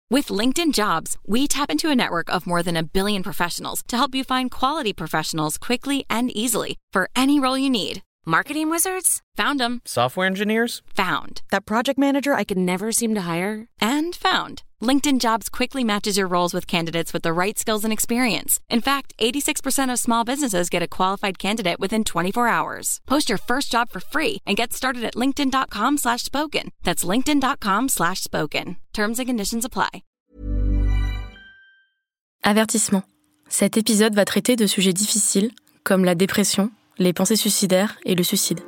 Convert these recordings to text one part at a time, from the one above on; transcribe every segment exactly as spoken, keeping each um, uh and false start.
With LinkedIn Jobs, we tap into a network of more than a billion professionals to help you find quality professionals quickly and easily for any role you need. Marketing wizards? Found them. Software engineers? Found. That project manager I could never seem to hire? And found. LinkedIn Jobs quickly matches your roles with candidates with the right skills and experience. In fact, eighty-six percent of small businesses get a qualified candidate within twenty-four hours. Post your first job for free and get started at linkedin.com slash spoken. That's linkedin.com slash spoken. Terms and conditions apply. Avertissement. Cet épisode va traiter de sujets difficiles comme la dépression, les pensées suicidaires et le suicide.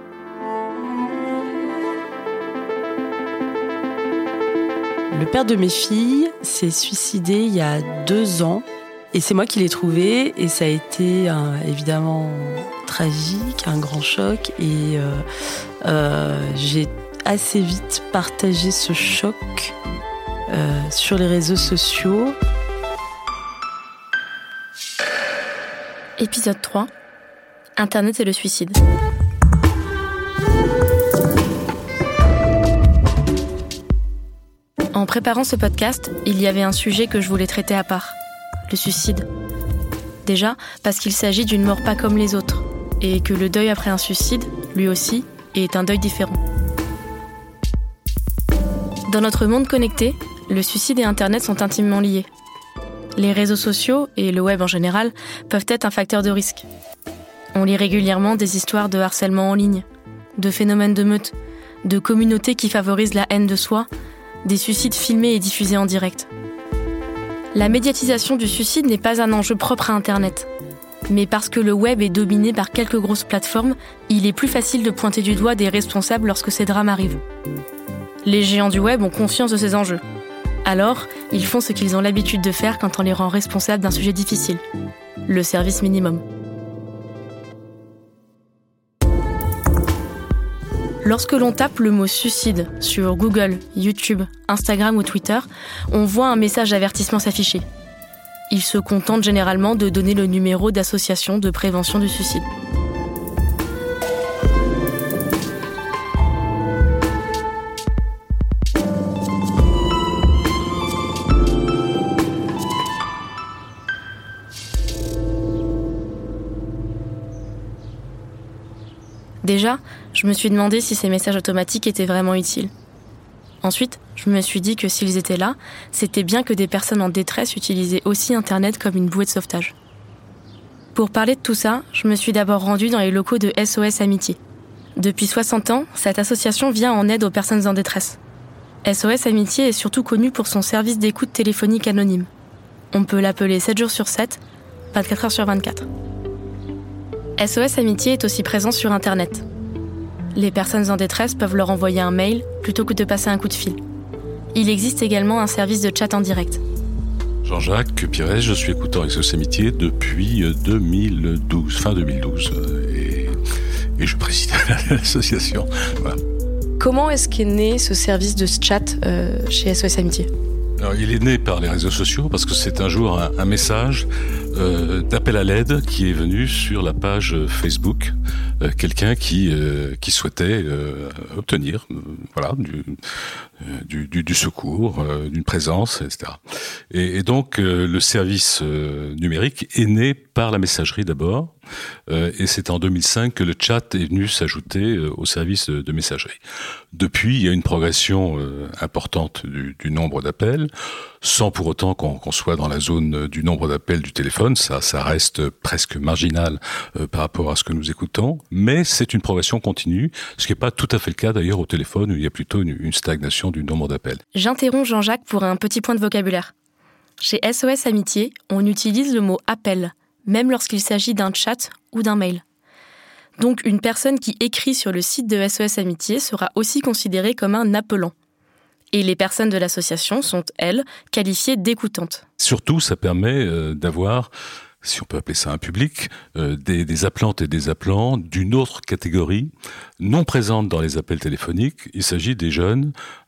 Le père de mes filles s'est suicidé il y a deux ans et c'est moi qui l'ai trouvé et ça a été euh, évidemment tragique, un grand choc et euh, euh, j'ai assez vite partagé ce choc euh, sur les réseaux sociaux. Épisode trois. Internet et le suicide. En préparant ce podcast, il y avait un sujet que je voulais traiter à part, le suicide. Déjà, parce qu'il s'agit d'une mort pas comme les autres, et que le deuil après un suicide, lui aussi, est un deuil différent. Dans notre monde connecté, le suicide et Internet sont intimement liés. Les réseaux sociaux, et le web en général, peuvent être un facteur de risque. On lit régulièrement des histoires de harcèlement en ligne, de phénomènes de meute, de communautés qui favorisent la haine de soi, des suicides filmés et diffusés en direct. La médiatisation du suicide n'est pas un enjeu propre à Internet. Mais parce que le web est dominé par quelques grosses plateformes, il est plus facile de pointer du doigt des responsables lorsque ces drames arrivent. Les géants du web ont conscience de ces enjeux. Alors, ils font ce qu'ils ont l'habitude de faire quand on les rend responsables d'un sujet difficile. Le service minimum. Lorsque l'on tape le mot suicide sur Google, YouTube, Instagram ou Twitter, on voit un message d'avertissement s'afficher. Ils se contentent généralement de donner le numéro d'association de prévention du suicide. Déjà, je me suis demandé si ces messages automatiques étaient vraiment utiles. Ensuite, je me suis dit que s'ils étaient là, c'était bien que des personnes en détresse utilisaient aussi Internet comme une bouée de sauvetage. Pour parler de tout ça, je me suis d'abord rendue dans les locaux de S O S Amitié. Depuis soixante ans, cette association vient en aide aux personnes en détresse. S O S Amitié est surtout connue pour son service d'écoute téléphonique anonyme. On peut l'appeler sept jours sur sept, vingt-quatre heures sur vingt-quatre. S O S Amitié est aussi présent sur Internet. Les personnes en détresse peuvent leur envoyer un mail plutôt que de passer un coup de fil. Il existe également un service de chat en direct. Jean-Jacques Pires, je suis écouteur S O S Amitié depuis deux mille douze, fin deux mille douze, et, et je préside l'association. Voilà. Comment est-ce qu'est né ce service de chat euh, chez S O S Amitié ? Alors, il est né par les réseaux sociaux parce que c'est un jour un, un message euh, d'appel à l'aide qui est venu sur la page Facebook. Euh, quelqu'un qui euh, qui souhaitait euh, obtenir euh, voilà du, euh, du du du secours, euh, d'une présence, et cetera. Et, et donc euh, le service euh, numérique est né par la messagerie d'abord, euh, et c'est en deux mille cinq que le chat est venu s'ajouter euh, au service de, de messagerie. Depuis, il y a une progression euh, importante du, du nombre d'appels, sans pour autant qu'on, qu'on soit dans la zone du nombre d'appels du téléphone. Ça, ça reste presque marginal euh, par rapport à ce que nous écoutons, mais c'est une progression continue, ce qui n'est pas tout à fait le cas d'ailleurs au téléphone, où il y a plutôt une, une stagnation du nombre d'appels. J'interromps Jean-Jacques pour un petit point de vocabulaire. Chez S O S Amitié, on utilise le mot « appel », même lorsqu'il s'agit d'un chat ou d'un mail. Donc une personne qui écrit sur le site de S O S Amitié sera aussi considérée comme un appelant. Et les personnes de l'association sont, elles, qualifiées d'écoutantes. Surtout, ça permet euh, d'avoir, si on peut appeler ça un public, euh, des, des appelantes et des appelants d'une autre catégorie, non présente dans les appels téléphoniques. Il s'agit des jeunes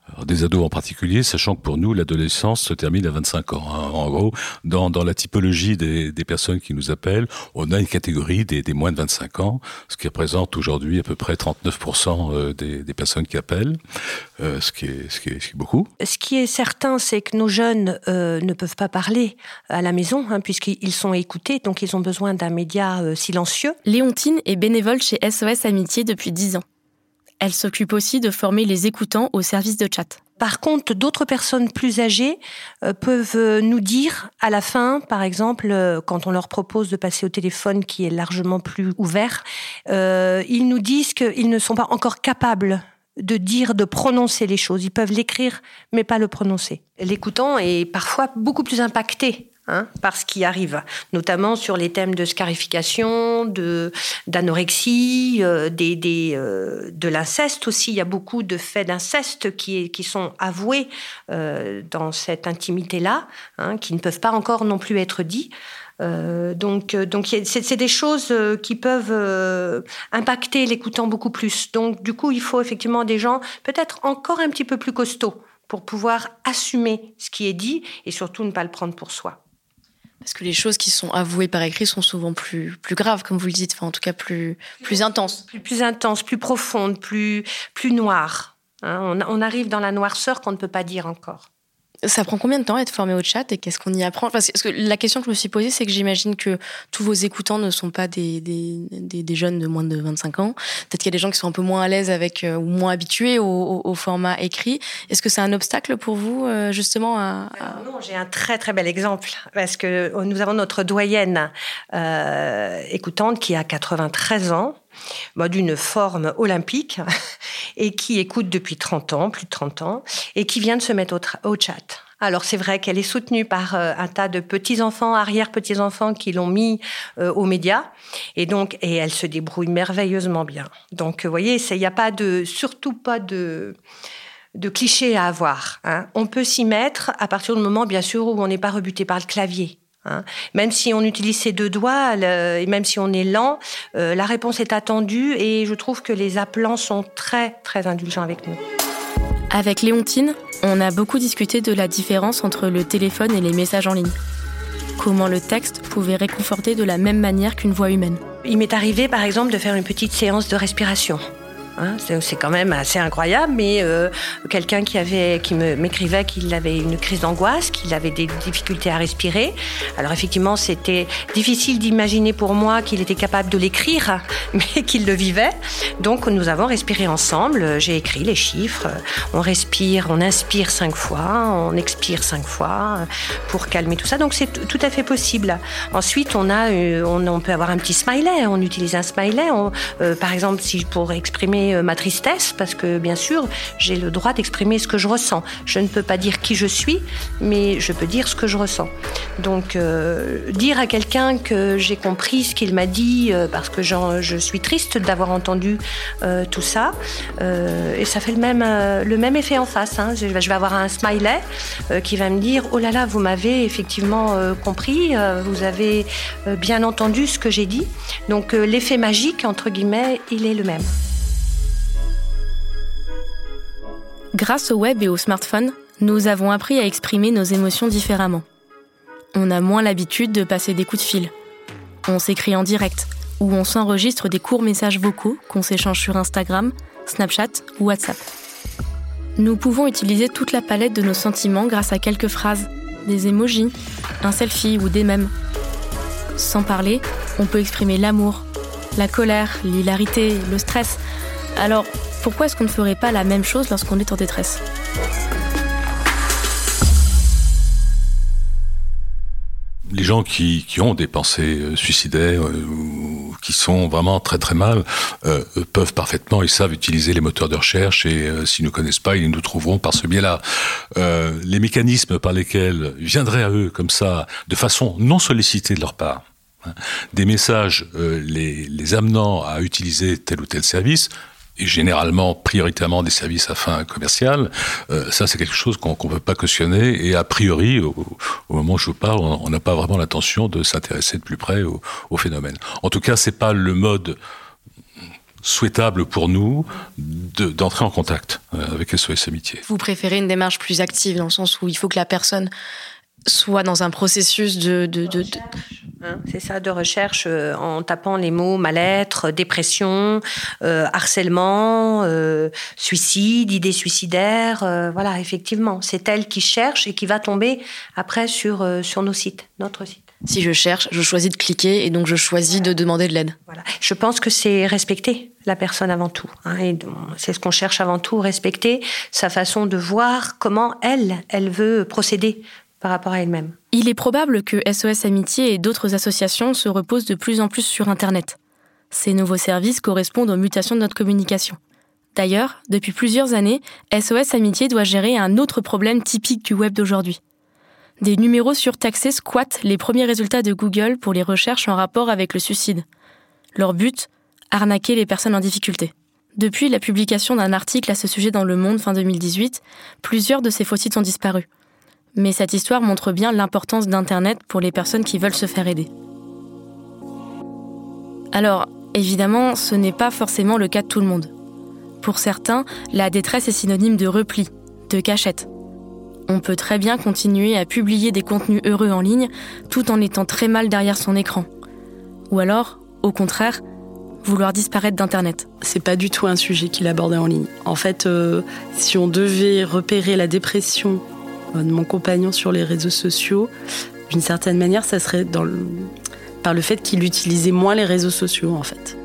Alors, des ados en particulier, sachant que pour nous, l'adolescence se termine à vingt-cinq ans. Hein. En gros, dans, dans la typologie des, des personnes qui nous appellent, on a une catégorie des, des moins de vingt-cinq ans, ce qui représente aujourd'hui à peu près trente-neuf pour cent des, des personnes qui appellent, euh, ce, qui est, ce, qui est, ce qui est beaucoup. Ce qui est certain, c'est que nos jeunes euh, ne peuvent pas parler à la maison, hein, puisqu'ils sont écoutés, donc ils ont besoin d'un média euh, silencieux. Léontine est bénévole chez S O S Amitié depuis dix ans. Elle s'occupe aussi de former les écoutants au service de chat. Par contre, d'autres personnes plus âgées euh, peuvent nous dire à la fin, par exemple, euh, quand on leur propose de passer au téléphone qui est largement plus ouvert, euh, ils nous disent qu'ils ne sont pas encore capables de dire, de prononcer les choses. Ils peuvent l'écrire, mais pas le prononcer. L'écoutant est parfois beaucoup plus impacté Hein, par ce qui arrive, notamment sur les thèmes de scarification, de, d'anorexie, euh, des, des, euh, de l'inceste aussi. Il y a beaucoup de faits d'inceste qui, qui sont avoués euh, dans cette intimité-là, hein, qui ne peuvent pas encore non plus être dits. Euh, donc, donc c'est, c'est des choses qui peuvent euh, impacter l'écoutant beaucoup plus. Donc, du coup, il faut effectivement des gens peut-être encore un petit peu plus costauds pour pouvoir assumer ce qui est dit et surtout ne pas le prendre pour soi. Parce que les choses qui sont avouées par écrit sont souvent plus, plus graves, comme vous le dites, enfin, en tout cas plus, plus intenses. Plus, plus intenses, plus profondes, plus, plus noires. Hein, on, on arrive dans la noirceur qu'on ne peut pas dire encore. Ça prend combien de temps à être formé au chat et qu'est-ce qu'on y apprend ? Parce que la question que je me suis posée, c'est que j'imagine que tous vos écoutants ne sont pas des, des, des, des jeunes de moins de vingt-cinq ans. Peut-être qu'il y a des gens qui sont un peu moins à l'aise avec euh, ou moins habitués au, au, au format écrit. Est-ce que c'est un obstacle pour vous, euh, justement à, à... Alors non, j'ai un très très bel exemple parce que nous avons notre doyenne euh, écoutante qui a quatre-vingt-treize ans. Bah, d'une forme olympique et qui écoute depuis trente ans, plus de trente ans, et qui vient de se mettre au, tra- au chat. Alors c'est vrai qu'elle est soutenue par euh, un tas de petits-enfants, arrière-petits-enfants qui l'ont mis euh, aux médias, et donc et elle se débrouille merveilleusement bien. Donc vous voyez, il n'y a pas de, surtout pas de... de clichés à avoir. Hein. On peut s'y mettre à partir du moment, bien sûr, où on n'est pas rebuté par le clavier. Hein. Même si on utilise ses deux doigts, le, et même si on est lent, euh, la réponse est attendue et je trouve que les appelants sont très, très indulgents avec nous. Avec Léontine, on a beaucoup discuté de la différence entre le téléphone et les messages en ligne. Comment le texte pouvait réconforter de la même manière qu'une voix humaine. Il m'est arrivé, par exemple, de faire une petite séance de respiration. Hein, c'est, c'est quand même assez incroyable, mais euh, quelqu'un qui avait, qui me, m'écrivait qu'il avait une crise d'angoisse, qu'il avait des difficultés à respirer. Alors effectivement, c'était difficile d'imaginer pour moi qu'il était capable de l'écrire, mais qu'il le vivait. Donc nous avons respiré ensemble. J'ai écrit les chiffres. On respire, on inspire cinq fois, on expire cinq fois pour calmer tout ça. Donc c'est t- tout à fait possible. Ensuite, on a, euh, on, on peut avoir un petit smiley. On utilise un smiley. On, euh, par exemple, si pour exprimer ma tristesse, parce que bien sûr, j'ai le droit d'exprimer ce que je ressens. Je ne peux pas dire qui je suis, mais je peux dire ce que je ressens. Donc, euh, dire à quelqu'un que j'ai compris ce qu'il m'a dit, euh, parce que j'en, je suis triste d'avoir entendu euh, tout ça, euh, et ça fait le même, euh, le même effet en face. Hein. Je, je vais avoir un smiley euh, qui va me dire « Oh là là, vous m'avez effectivement euh, compris, euh, vous avez euh, bien entendu ce que j'ai dit. » Donc, euh, l'effet magique, entre guillemets, il est le même. Grâce au web et au smartphone, nous avons appris à exprimer nos émotions différemment. On a moins l'habitude de passer des coups de fil. On s'écrit en direct, ou on s'enregistre des courts messages vocaux qu'on s'échange sur Instagram, Snapchat ou WhatsApp. Nous pouvons utiliser toute la palette de nos sentiments grâce à quelques phrases, des emojis, un selfie ou des mèmes. Sans parler, on peut exprimer l'amour, la colère, l'hilarité, le stress. Alors, pourquoi est-ce qu'on ne ferait pas la même chose lorsqu'on est en détresse ? Les gens qui, qui ont des pensées suicidaires euh, ou qui sont vraiment très très mal euh, peuvent parfaitement, ils savent utiliser les moteurs de recherche et euh, s'ils ne connaissent pas, ils nous trouveront par ce biais-là. Euh, les mécanismes par lesquels viendraient à eux comme ça, de façon non sollicitée de leur part, hein, des messages euh, les, les amenant à utiliser tel ou tel service, et généralement, prioritairement des services à fin commerciale, euh, ça c'est quelque chose qu'on ne peut pas cautionner, et a priori, au, au moment où je vous parle, on n'a pas vraiment l'intention de s'intéresser de plus près au, au phénomène. En tout cas, c'est pas le mode souhaitable pour nous de, d'entrer en contact avec S O S Amitié. Vous préférez une démarche plus active, dans le sens où il faut que la personne soit dans un processus de... de, de, de... Hein, c'est ça, de recherche euh, en tapant les mots mal-être, dépression, euh, harcèlement, euh, suicide, idées suicidaires. Euh, voilà, effectivement, c'est elle qui cherche et qui va tomber après sur, euh, sur nos sites, notre site. Si je cherche, je choisis de cliquer et donc je choisis de demander de l'aide. Voilà. Je pense que c'est respecter la personne avant tout. Hein, et c'est ce qu'on cherche avant tout, respecter sa façon de voir comment elle, elle veut procéder par rapport à elle-même. Il est probable que S O S Amitié et d'autres associations se reposent de plus en plus sur Internet. Ces nouveaux services correspondent aux mutations de notre communication. D'ailleurs, depuis plusieurs années, S O S Amitié doit gérer un autre problème typique du web d'aujourd'hui. Des numéros surtaxés squattent les premiers résultats de Google pour les recherches en rapport avec le suicide. Leur but ? Arnaquer les personnes en difficulté. Depuis la publication d'un article à ce sujet dans Le Monde fin deux mille dix-huit, plusieurs de ces faux sites ont disparu. Mais cette histoire montre bien l'importance d'Internet pour les personnes qui veulent se faire aider. Alors, évidemment, ce n'est pas forcément le cas de tout le monde. Pour certains, la détresse est synonyme de repli, de cachette. On peut très bien continuer à publier des contenus heureux en ligne tout en étant très mal derrière son écran. Ou alors, au contraire, vouloir disparaître d'Internet. C'est pas du tout un sujet qu'il abordait en ligne. En fait, euh, si on devait repérer la dépression de mon compagnon sur les réseaux sociaux, d'une certaine manière, ça serait dans le... par le fait qu'il utilisait moins les réseaux sociaux, en fait.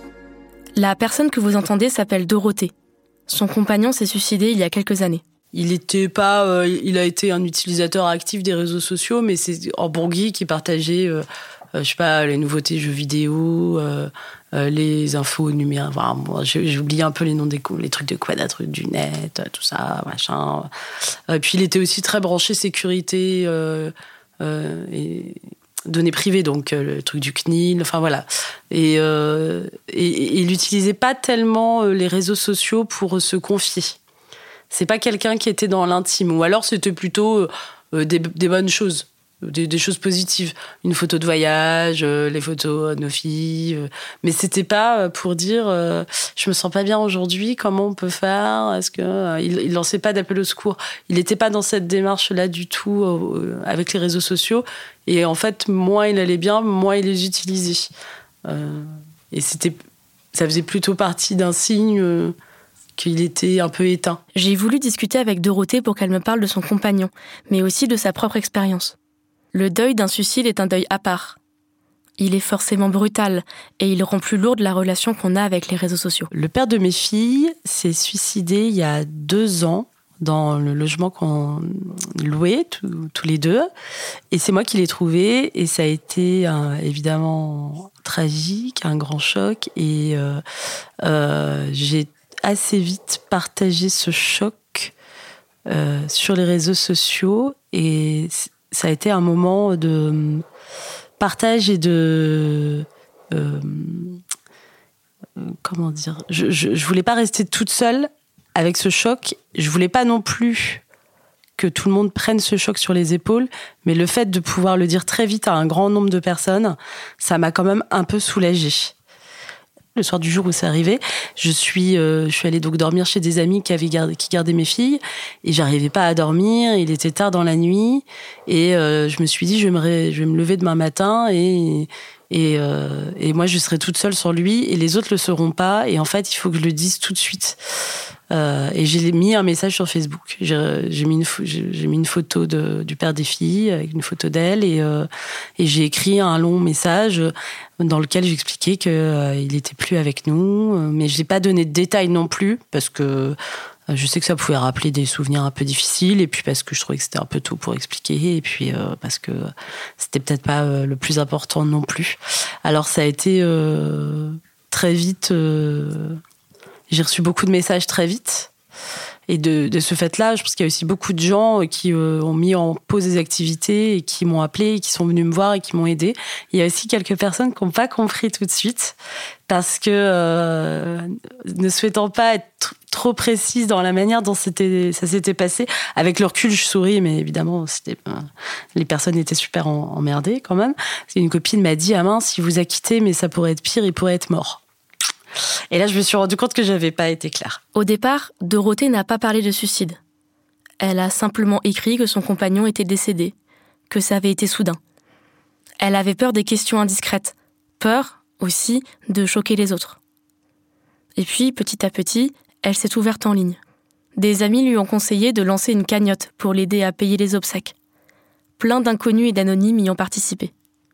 La personne que vous entendez s'appelle Dorothée. Son compagnon s'est suicidé il y a quelques années. Il était pas, euh, il a été un utilisateur actif des réseaux sociaux, mais c'est en bon geek qui partageait, euh, euh, je sais pas, les nouveautés jeux vidéo, euh, euh, les infos numériques. Enfin, bon, j'ai, j'ai oublié un peu les noms des les trucs de quadrature du net, tout ça, machin. Euh, puis il était aussi très branché sécurité euh, euh, et données privées, donc euh, le truc du C N I L. Enfin voilà. Et, euh, et, et il n'utilisait pas tellement les réseaux sociaux pour se confier. C'est pas quelqu'un qui était dans l'intime. Ou alors, c'était plutôt euh, des, des bonnes choses, des, des choses positives. Une photo de voyage, euh, les photos de nos filles. Euh, mais c'était pas pour dire euh, « je me sens pas bien aujourd'hui, comment on peut faire ?» Est-ce que, euh, il, il lançait pas d'appel au secours. Il n'était pas dans cette démarche-là du tout euh, avec les réseaux sociaux. Et en fait, moins il allait bien, moins il les utilisait. Euh, et c'était, ça faisait plutôt partie d'un signe... Euh, qu'il était un peu éteint. J'ai voulu discuter avec Dorothée pour qu'elle me parle de son compagnon, mais aussi de sa propre expérience. Le deuil d'un suicide est un deuil à part. Il est forcément brutal et il rend plus lourde la relation qu'on a avec les réseaux sociaux. Le père de mes filles s'est suicidé il y a deux ans dans le logement qu'on louait tous, tous les deux. Et c'est moi qui l'ai trouvé et ça a été euh, évidemment tragique, un grand choc. Et euh, euh, j'ai assez vite partagé ce choc euh, sur les réseaux sociaux et ça a été un moment de partage et de euh, comment dire je, je, je voulais pas rester toute seule avec ce choc, je voulais pas non plus que tout le monde prenne ce choc sur les épaules, mais le fait de pouvoir le dire très vite à un grand nombre de personnes, ça m'a quand même un peu soulagée. Le soir du jour où c'est arrivé, je suis, euh, je suis allée donc dormir chez des amis qui avaient gardé, qui gardaient mes filles, et j'arrivais pas à dormir. Il était tard dans la nuit, et euh, je me suis dit je vais me, ré, je vais me lever demain matin, et et, euh, et moi je serai toute seule sur lui, et les autres le seront pas. Et en fait, il faut que je le dise tout de suite. Euh, et j'ai mis un message sur Facebook. J'ai, j'ai, mis, une, j'ai, j'ai mis une photo de, du père des filles, avec une photo d'elle, et, euh, et j'ai écrit un long message dans lequel j'expliquais qu'il euh, n'était plus avec nous. Mais je n'ai pas donné de détails non plus, parce que euh, je sais que ça pouvait rappeler des souvenirs un peu difficiles, et puis parce que je trouvais que c'était un peu tôt pour expliquer, et puis euh, parce que c'était peut-être pas euh, le plus important non plus. Alors ça a été euh, très vite... Euh, J'ai reçu beaucoup de messages très vite. Et de, de ce fait-là, je pense qu'il y a aussi beaucoup de gens qui euh, ont mis en pause des activités et qui m'ont appelé, et qui sont venus me voir et qui m'ont aidé. Il y a aussi quelques personnes qui n'ont pas compris tout de suite parce que, euh, ne souhaitant pas être trop précise dans la manière dont c'était, ça s'était passé, avec le recul, je souris, mais évidemment, c'était, euh, les personnes étaient super en, emmerdées quand même. Une copine m'a dit « Ah mince, il vous a quitté, mais ça pourrait être pire, il pourrait être mort. » Et là, je me suis rendu compte que j'avais pas été claire. Au départ, Dorothée n'a pas parlé de suicide. Elle a simplement écrit que son compagnon était décédé, que ça avait été soudain. Elle avait peur des questions indiscrètes, peur aussi de choquer les autres. Et puis, petit à petit, elle s'est ouverte en ligne. Des amis lui ont conseillé de lancer une cagnotte pour l'aider à payer les obsèques. Plein d'inconnus et d'anonymes y ont participé.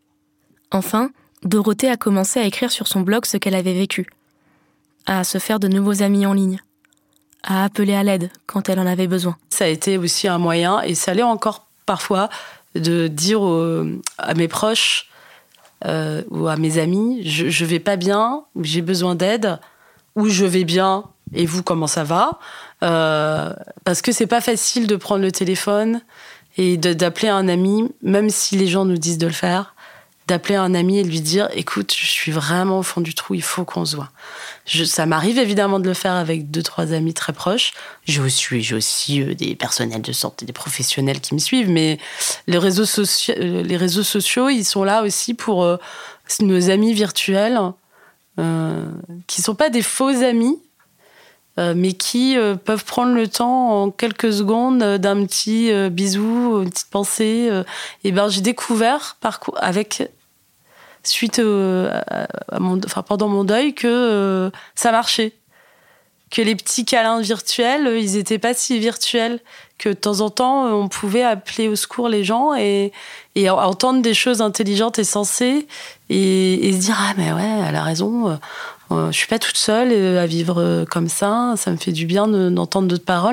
Enfin, Dorothée a commencé à écrire sur son blog ce qu'elle avait vécu, à se faire de nouveaux amis en ligne, à appeler à l'aide quand elle en avait besoin. Ça a été aussi un moyen, et ça l'est encore parfois, de dire aux, à mes proches euh, ou à mes amis, je, je vais pas bien, j'ai besoin d'aide, ou je vais bien, et vous, comment ça va ? euh, Parce que c'est pas facile de prendre le téléphone et de, d'appeler un ami, même si les gens nous disent de le faire, d'appeler un ami et de lui dire « Écoute, je suis vraiment au fond du trou, il faut qu'on se voit ». Je, ça m'arrive évidemment de le faire avec deux, trois amis très proches. J'ai aussi, j'ai aussi euh, des personnels de santé, des professionnels qui me suivent, mais les réseaux, soci- les réseaux sociaux, ils sont là aussi pour euh, nos amis virtuels, euh, qui ne sont pas des faux amis, euh, mais qui euh, peuvent prendre le temps en quelques secondes euh, d'un petit euh, bisou, une petite pensée. Euh, et ben, j'ai découvert par, avec... suite euh, à, à mon, enfin, pendant mon deuil, que euh, ça marchait. Que les petits câlins virtuels, euh, ils n'étaient pas si virtuels. Que de temps en temps, euh, on pouvait appeler au secours les gens et, et entendre des choses intelligentes et sensées et, et se dire « Ah, mais ouais, elle a raison, euh, euh, je suis pas toute seule euh, à vivre euh, comme ça, ça me fait du bien de, d'entendre d'autres paroles. »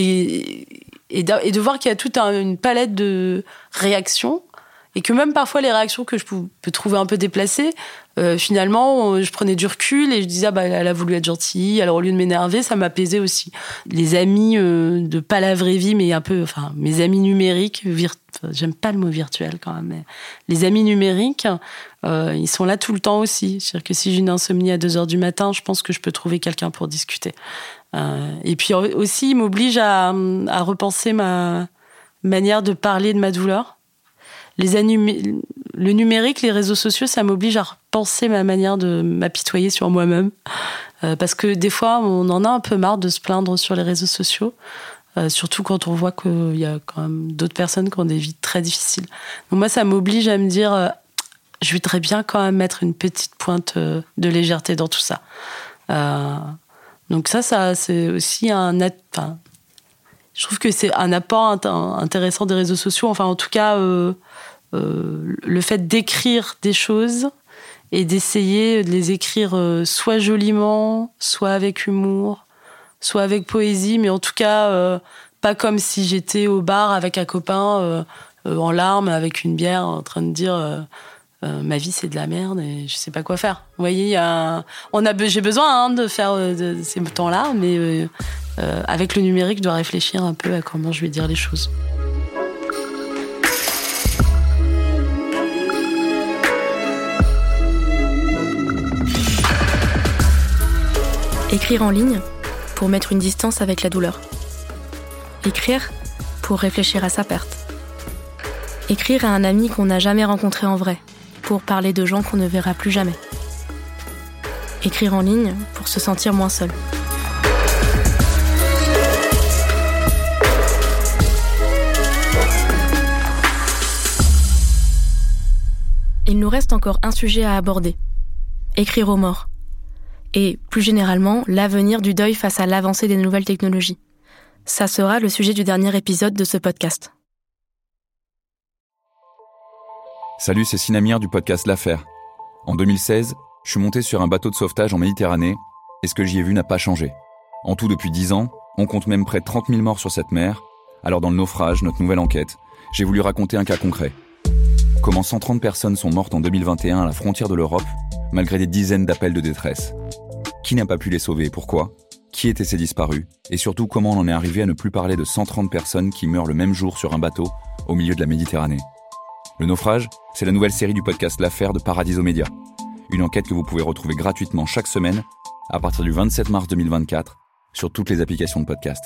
Et, et, de, et de voir qu'il y a toute un, une palette de réactions. Et que même parfois, les réactions que je peux trouver un peu déplacées, euh, finalement, je prenais du recul et je disais, ah bah, elle a voulu être gentille. Alors, au lieu de m'énerver, ça m'apaisait aussi. Les amis euh, de pas la vraie vie, mais un peu, enfin, mes amis numériques, vir... enfin, j'aime pas le mot virtuel quand même, mais les amis numériques, euh, ils sont là tout le temps aussi. C'est-à-dire que si j'ai une insomnie à deux heures du matin, je pense que je peux trouver quelqu'un pour discuter. Euh, et puis aussi, il m'oblige à, à repenser ma manière de parler de ma douleur. Les anum- le numérique, les réseaux sociaux, ça m'oblige à repenser ma manière de m'apitoyer sur moi-même. Euh, parce que des fois, on en a un peu marre de se plaindre sur les réseaux sociaux. Euh, surtout quand on voit qu'il y a quand même d'autres personnes qui ont des vies très difficiles. Donc moi, ça m'oblige à me dire, euh, je voudrais bien quand même mettre une petite pointe euh, de légèreté dans tout ça. Euh, donc ça, ça, c'est aussi un... Enfin, je trouve que c'est un apport intéressant des réseaux sociaux. Enfin, en tout cas, euh, euh, le fait d'écrire des choses et d'essayer de les écrire euh, soit joliment, soit avec humour, soit avec poésie, mais en tout cas, euh, pas comme si j'étais au bar avec un copain euh, euh, en larmes, avec une bière, en train de dire euh, euh, ma vie c'est de la merde et je sais pas quoi faire. Vous voyez, y a, on a, j'ai besoin hein, de faire euh, de, ces temps-là, mais euh, Euh, avec le numérique, je dois réfléchir un peu à comment je vais dire les choses. Écrire en ligne pour mettre une distance avec la douleur. Écrire pour réfléchir à sa perte. Écrire à un ami qu'on n'a jamais rencontré en vrai, pour parler de gens qu'on ne verra plus jamais. Écrire en ligne pour se sentir moins seul. Il nous reste encore un sujet à aborder. Écrire aux morts. Et, plus généralement, l'avenir du deuil face à l'avancée des nouvelles technologies. Ça sera le sujet du dernier épisode de ce podcast. Salut, c'est Sinamir du podcast L'Affaire. En deux mille seize, je suis monté sur un bateau de sauvetage en Méditerranée et ce que j'y ai vu n'a pas changé. En tout, depuis dix ans, on compte même près de trente mille morts sur cette mer. Alors dans le naufrage, notre nouvelle enquête, j'ai voulu raconter un cas concret. Comment cent trente personnes sont mortes en deux mille vingt et un à la frontière de l'Europe, malgré des dizaines d'appels de détresse. Qui n'a pas pu les sauver et pourquoi ? Qui étaient ces disparus ? Et surtout, comment on en est arrivé à ne plus parler de cent trente personnes qui meurent le même jour sur un bateau, au milieu de la Méditerranée ? Le naufrage, c'est la nouvelle série du podcast L'Affaire de Paradiso Média. Une enquête que vous pouvez retrouver gratuitement chaque semaine, à partir du vingt-sept mars deux mille vingt-quatre, sur toutes les applications de podcast.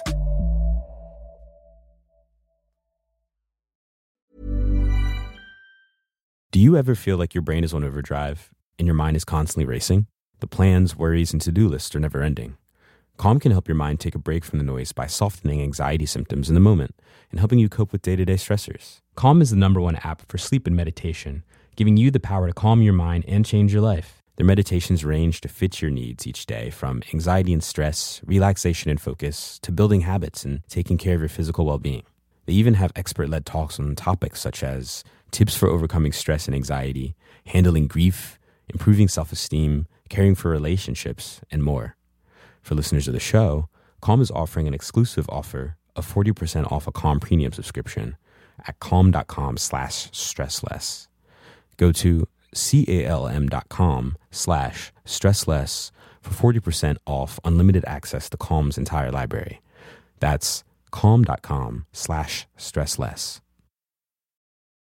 Do you ever feel like your brain is on overdrive and your mind is constantly racing? The plans, worries, and to-do lists are never ending. Calm can help your mind take a break from the noise by softening anxiety symptoms in the moment and helping you cope with day-to-day stressors. Calm is the number one app for sleep and meditation, giving you the power to calm your mind and change your life. Their meditations range to fit your needs each day, from anxiety and stress, relaxation and focus, to building habits and taking care of your physical well-being. They even have expert-led talks on topics such as tips for overcoming stress and anxiety, handling grief, improving self-esteem, caring for relationships, and more. For listeners of the show, Calm is offering an exclusive offer of forty percent off a Calm premium subscription at calm.com slash stressless. Go to calm.com slash stressless for forty percent off unlimited access to Calm's entire library. That's calm.com slash stressless.